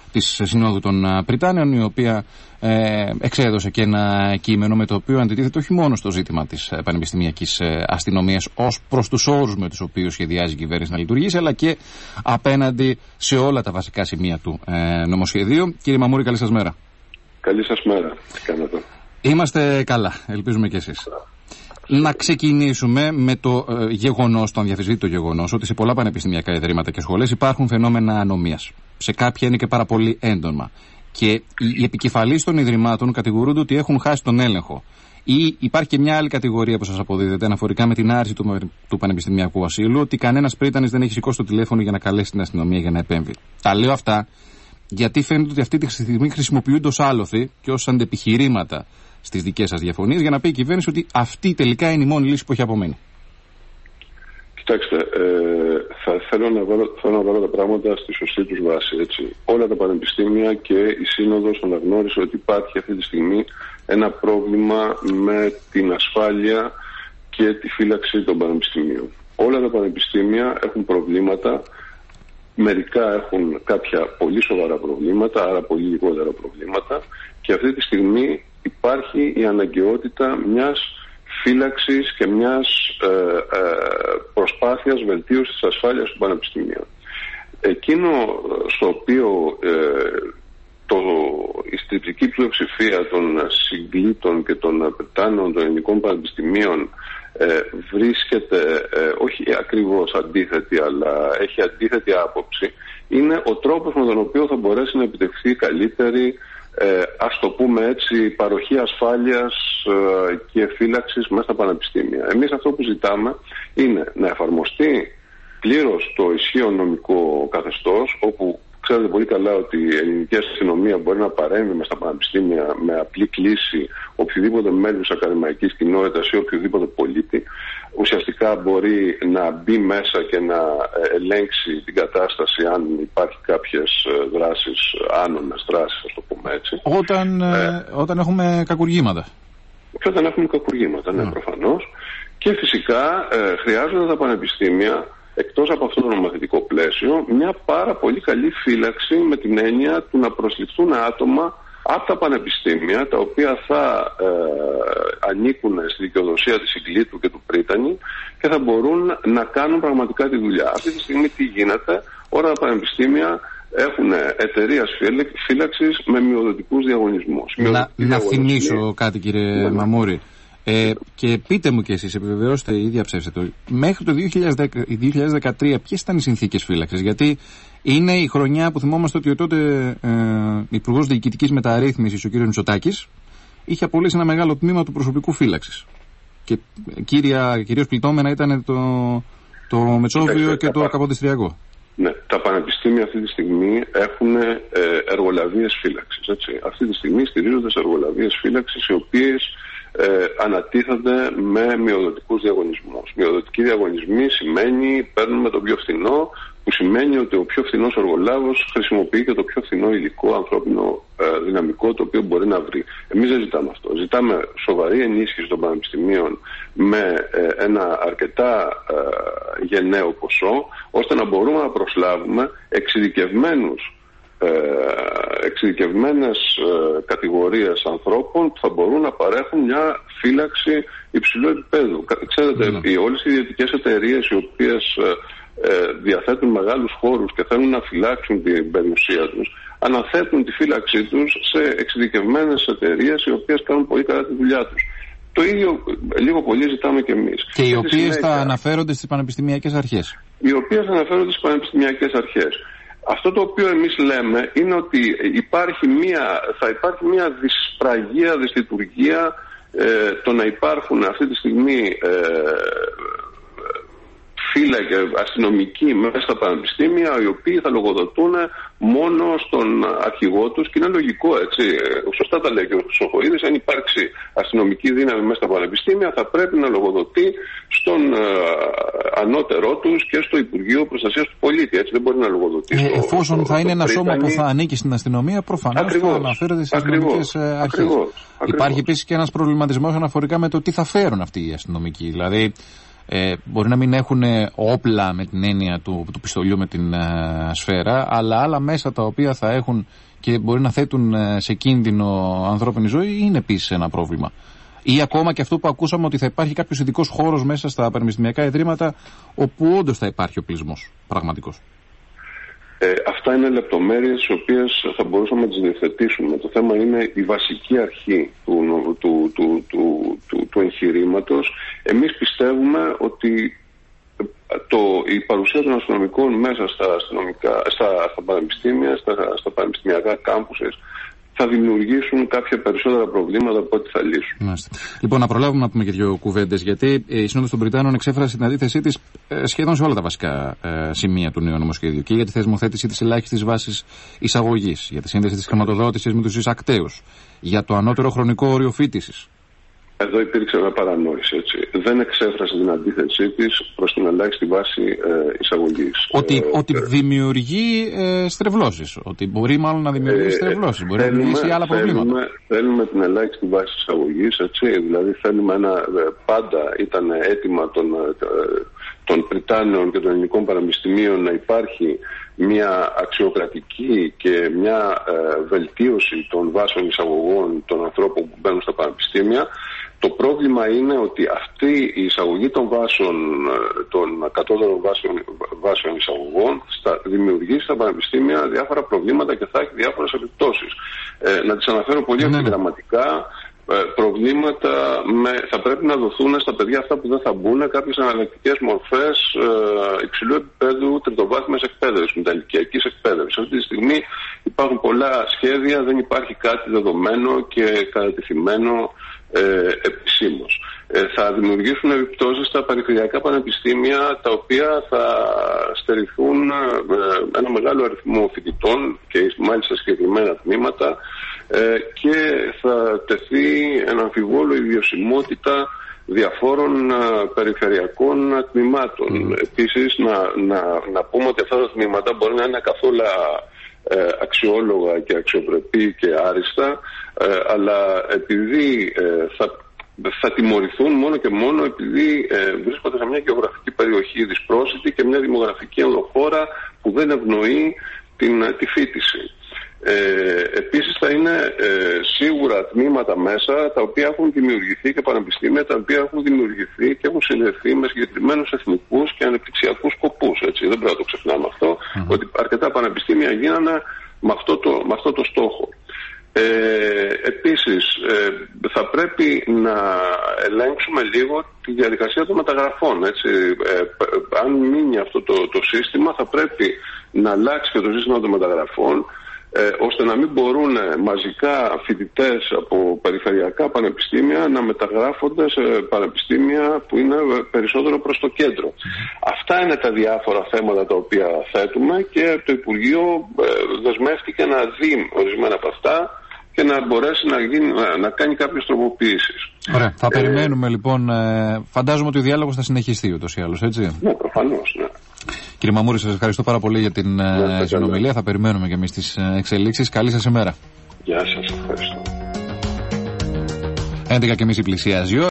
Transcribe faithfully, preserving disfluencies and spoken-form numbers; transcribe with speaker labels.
Speaker 1: της Συνόδου των Πριτάνεων, η οποία ε, εξέδωσε και ένα κείμενο με το οποίο αντιτίθεται όχι μόνο στο ζήτημα της πανεπιστημιακής αστυνομίας ως προς τους όρους με τους οποίους σχεδιάζει η κυβέρνηση να λειτουργήσει, αλλά και απέναντι σε όλα τα βασικά σημεία του ε, νομοσχεδίου. Κύριε Μαμούρη, καλή σας μέρα.
Speaker 2: Καλή σας μέρα. Τι κάνετε?
Speaker 1: Είμαστε καλά, ελπίζουμε και εσείς. Να ξεκινήσουμε με το ε, γεγονός, το αδιαφυσβήτητο γεγονός, ότι σε πολλά πανεπιστημιακά ιδρύματα και σχολές υπάρχουν φαινόμενα ανομίας. Σε κάποια είναι και πάρα πολύ έντονα. Και οι επικεφαλείς των ιδρυμάτων κατηγορούνται ότι έχουν χάσει τον έλεγχο. Ή υπάρχει και μια άλλη κατηγορία που σας αποδίδεται αναφορικά με την άρση του, του πανεπιστημιακού ασύλου, ότι κανένας πρίτανης δεν έχει σηκώσει το τηλέφωνο για να καλέσει την αστυνομία για να επέμβει. Τα λέω αυτά γιατί φαίνεται ότι αυτή τη στιγμή χρησιμοποιούνται ως άλοθη και ως αντεπιχειρήματα στις δικές σας διαφωνίες για να πει η κυβέρνηση ότι αυτή τελικά είναι η μόνη λύση που έχει απομείνει.
Speaker 2: Κοιτάξτε, ε, θα θέλω να, βάλω, θέλω να βάλω τα πράγματα στη σωστή τους βάση. Έτσι. Όλα τα πανεπιστήμια και η Σύνοδος αναγνώρισε ότι υπάρχει αυτή τη στιγμή ένα πρόβλημα με την ασφάλεια και τη φύλαξη των πανεπιστημίων. Όλα τα πανεπιστήμια έχουν προβλήματα. Μερικά έχουν κάποια πολύ σοβαρά προβλήματα, άρα πολύ λιγότερα προβλήματα, και αυτή τη στιγμή υπάρχει η αναγκαιότητα μιας φύλαξης και μιας ε, ε, προσπάθειας βελτίωσης της ασφάλειας του πανεπιστημίου. Εκείνο στο οποίο ε, το, η στριπτική πλειοψηφία των συγκλήτων και των πριτάνων των ελληνικών πανεπιστημίων ε, βρίσκεται ε, όχι ακριβώς αντίθετη, αλλά έχει αντίθετη άποψη, είναι ο τρόπος με τον οποίο θα μπορέσει να επιτευχθεί καλύτερη, Ε, ας το πούμε έτσι, παροχή ασφάλειας ε, και φύλαξης μέσα στα πανεπιστήμια. Εμείς αυτό που ζητάμε είναι να εφαρμοστεί πλήρως το ισχύον νομικό καθεστώς, όπου ξέρετε πολύ καλά ότι η ελληνική αστυνομία μπορεί να παρέμβει μέσα στα πανεπιστήμια με απλή κλίση οποιοδήποτε μέλους ακαδημαϊκής κοινότητας ή οποιοδήποτε πολίτη. Ουσιαστικά μπορεί να μπει μέσα και να ελέγξει την κατάσταση αν υπάρχει κάποιες δράσεις, άνομες δράσεις, ας το πούμε έτσι.
Speaker 1: Όταν, ε, όταν έχουμε κακουργήματα.
Speaker 2: Και όταν έχουμε κακουργήματα, ναι, mm. προφανώς. Και φυσικά ε, χρειάζονται τα πανεπιστήμια, εκτός από αυτό το νομοθετικό πλαίσιο, μια πάρα πολύ καλή φύλαξη με την έννοια του να προσληφθούν άτομα από τα πανεπιστήμια, τα οποία θα ε, ανήκουν στη δικαιοδοσία της συγκλήτου και του πρίτανη και θα μπορούν να κάνουν πραγματικά τη δουλειά. Αυτή τη στιγμή τι γίνεται? Όλα τα πανεπιστήμια έχουν εταιρείας φύλαξης με μειοδοτικούς διαγωνισμούς.
Speaker 1: Να, να θυμίσω κάτι, κύριε ναι. Μαμούρη. Ε, και πείτε μου και εσείς, επιβεβαιώστε ή διαψεύσετε, μέχρι το δύο χιλιάδες δεκατρία ποιες ήταν οι συνθήκες φύλαξης? Γιατί είναι η χρονιά που θυμόμαστε ότι ο τότε ε, Υπουργός Διοικητικής Μεταρρύθμισης, ο κ. Μητσοτάκης, είχε απολύσει ένα μεγάλο τμήμα του προσωπικού φύλαξης. Και κύρια, κυρίως πληττόμενα ήταν το, το Μετσόβιο και το Καποδιστριακό.
Speaker 2: Ναι, τα πανεπιστήμια αυτή τη στιγμή έχουν ε, εργολαβίες φύλαξης. Έτσι. Αυτή τη στιγμή στηρίζονται σε εργολαβίες φύλαξης, οι οποίες Ε, ανατίθενται με μειοδοτικούς διαγωνισμούς. Μειοδοτικοί διαγωνισμοί σημαίνει παίρνουμε το πιο φθηνό, που σημαίνει ότι ο πιο φθηνός εργολάβος χρησιμοποιεί και το πιο φθηνό υλικό, ανθρώπινο ε, δυναμικό, το οποίο μπορεί να βρει. Εμείς δεν ζητάμε αυτό. Ζητάμε σοβαρή ενίσχυση των πανεπιστημίων με ε, ένα αρκετά ε, γενναίο ποσό, ώστε να μπορούμε να προσλάβουμε εξειδικευμένους Ε, εξειδικευμένες ε, κατηγορίες ανθρώπων που θα μπορούν να παρέχουν μια φύλαξη υψηλού επίπεδου. Ξέρετε, mm. οι, όλες οι ιδιωτικές εταιρείες οι οποίες ε, ε, διαθέτουν μεγάλους χώρους και θέλουν να φυλάξουν την περιουσία τους, αναθέτουν τη φύλαξή τους σε εξειδικευμένες εταιρείες οι οποίες κάνουν πολύ καλά τη δουλειά τους. Το ίδιο λίγο πολύ ζητάμε και εμείς.
Speaker 1: Και οι οποίες θα αναφέρονται στις πανεπιστημιακές αρχές.
Speaker 2: Οι οποίες θα αναφέρονται στις πανεπιστημιακές αρχές. Αυτό το οποίο εμείς λέμε είναι ότι υπάρχει μια, θα υπάρχει μια δυσπραγία, δυσλειτουργία ε, το να υπάρχουν αυτή τη στιγμή ε, φύλακες αστυνομικοί μέσα στα πανεπιστήμια, οι οποίοι θα λογοδοτούν μόνο στον αρχηγό τους, και είναι λογικό, έτσι. Σωστά τα λέει και ο Χρυσοχοΐδης, αν υπάρξει αστυνομική δύναμη μέσα στα πανεπιστήμια, θα πρέπει να λογοδοτεί στον ε, ανώτερό τους και στο Υπουργείο Προστασίας του Πολίτη. Έτσι, δεν μπορεί να λογοδοτεί. Ε,
Speaker 1: στο, εφόσον στο, θα είναι ένα σώμα που θα ανήκει στην αστυνομία, προφανώς θα αναφέρεται στις αστυνομικές αρχές. Υπάρχει επίσης και ένας προβληματισμός αναφορικά με το τι θα φέρουν αυτοί οι αστυνομικοί. Δηλαδή, Ε, μπορεί να μην έχουν όπλα με την έννοια του, του πιστολιού με την ε, σφαίρα, αλλά άλλα μέσα τα οποία θα έχουν και μπορεί να θέτουν ε, σε κίνδυνο ανθρώπινη ζωή, είναι επίσης ένα πρόβλημα. Ή ακόμα και αυτό που ακούσαμε, ότι θα υπάρχει κάποιος ειδικός χώρος μέσα στα πανεπιστημιακά ιδρύματα, όπου όντως θα υπάρχει οπλισμός πραγματικός.
Speaker 2: Ε, αυτά είναι λεπτομέρειες τις οποίες θα μπορούσαμε να τις διευθετήσουμε. Το θέμα είναι η βασική αρχή του, του, του, του, του, του εγχειρήματος. Εμείς πιστεύουμε ότι το, η παρουσία των αστυνομικών μέσα στα, αστυνομικά, στα, στα πανεπιστήμια, στα, στα πανεπιστημιακά κάμπουσες, θα δημιουργήσουν κάποια περισσότερα προβλήματα από ό,τι θα λύσουν. Μάλιστα.
Speaker 1: Λοιπόν, να προλάβουμε να πούμε και δύο κουβέντες, γιατί η Σύνοδος των Πριτάνων εξέφρασε την αντίθεσή της ε, σχεδόν σε όλα τα βασικά ε, σημεία του νέου νομοσχέδιου. Και για τη θεσμοθέτηση της ελάχιστης βάσης εισαγωγής, για τη σύνδεση της χρηματοδότησης με τους εισακτέους, για το ανώτερο χρονικό όριο φοιτησης.
Speaker 2: Εδώ υπήρξε μια παρανόηση, έτσι. Δεν εξέφρασε την αντίθεσή της προς την ελάχιστη βάση ε, εισαγωγής.
Speaker 1: Ότι,
Speaker 2: ε,
Speaker 1: ότι ε, δημιουργεί ε, στρεβλώσεις. Ότι μπορεί μάλλον να δημιουργήσει ε, στρεβλώσεις. Μπορεί θέλουμε, να δημιουργήσει άλλα προβλήματα.
Speaker 2: Θέλουμε, θέλουμε την ελάχιστη βάση εισαγωγής, έτσι. Δηλαδή θέλουμε ένα. Πάντα ήταν αίτημα των, των Πριτάνεων και των ελληνικών πανεπιστημίων να υπάρχει μια αξιοκρατική και μια ε, βελτίωση των βάσεων εισαγωγών των ανθρώπων που μπαίνουν στα πανεπιστήμια. Το πρόβλημα είναι ότι αυτή η εισαγωγή των βάσεων, των κατώτερων βάσεων, βάσεων εισαγωγών θα δημιουργήσει στα πανεπιστήμια διάφορα προβλήματα και θα έχει διάφορες επιπτώσεις. Ε, να τις αναφέρω πολύ επιγραμματικά. Ε, προβλήματα με, θα πρέπει να δοθούν στα παιδιά αυτά που δεν θα μπουν κάποιες αναλλακτικές μορφές ε, υψηλού επίπεδου τριτοβάθμιας εκπαίδευσης, μεταλλικιακής εκπαίδευσης. Αυτή τη στιγμή υπάρχουν πολλά σχέδια, δεν υπάρχει κάτι δεδομένο και κατατεθειμένο ε, επισήμως. Ε, θα δημιουργήσουν επιπτώσεις στα περιφερειακά πανεπιστήμια, τα οποία θα στερηθούν ε, ένα μεγάλο αριθμό φοιτητών και μάλιστα συγκεκριμένα τμήματα, ε, και θα τεθεί ένα αμφιβόλο η βιωσιμότητα διαφόρων α, περιφερειακών τμήματων. Mm. Επίσης να, να, να πούμε ότι αυτά τα τμήματα μπορεί να είναι καθόλου ε, αξιόλογα και αξιοπρεπή και άριστα, ε, αλλά επειδή ε, θα, θα τιμωρηθούν μόνο και μόνο επειδή ε, βρίσκονται σε μια γεωγραφική περιοχή δυσπρόσιτη και μια δημογραφική ενδοχώρα που δεν ευνοεί την, τη φοιτηση. Ε, επίσης θα είναι ε, σίγουρα τμήματα μέσα τα οποία έχουν δημιουργηθεί και πανεπιστήμια τα οποία έχουν δημιουργηθεί και έχουν συνδεθεί με συγκεκριμένους εθνικούς και ανεπτυξιακούς σκοπούς, έτσι. Δεν πρέπει να το ξεχνάμε αυτό, mm-hmm. ότι αρκετά πανεπιστήμια γίνανε με αυτό το, με αυτό το στόχο. Ε, επίσης ε, θα πρέπει να ελέγξουμε λίγο τη διαδικασία των μεταγραφών, έτσι. Ε, αν μείνει αυτό το, το σύστημα θα πρέπει να αλλάξει και το σύστημα των μεταγραφών, Ε, ώστε να μην μπορούν μαζικά φοιτητές από περιφερειακά πανεπιστήμια να μεταγράφονται σε πανεπιστήμια που είναι περισσότερο προς το κέντρο. Αυτά είναι τα διάφορα θέματα τα οποία θέτουμε και το Υπουργείο ε, δεσμεύτηκε να δει ορισμένα από αυτά και να μπορέσει να, γίνει, να, να κάνει κάποιες τροποποιήσεις.
Speaker 1: Ωραία. Θα ε, περιμένουμε λοιπόν, ε, φαντάζομαι ότι ο διάλογος θα συνεχιστεί ούτως ή άλλως, έτσι.
Speaker 2: Ναι, προφανώς, ναι.
Speaker 1: Κύριε Μαμούρη, σας ευχαριστώ πάρα πολύ για την ναι, συνομιλία. Θα περιμένουμε και εμείς τις εξελίξεις. Καλή σας ημέρα.
Speaker 2: Γεια σας, ευχαριστώ.
Speaker 1: έντεκα και μισή πλησιάζει.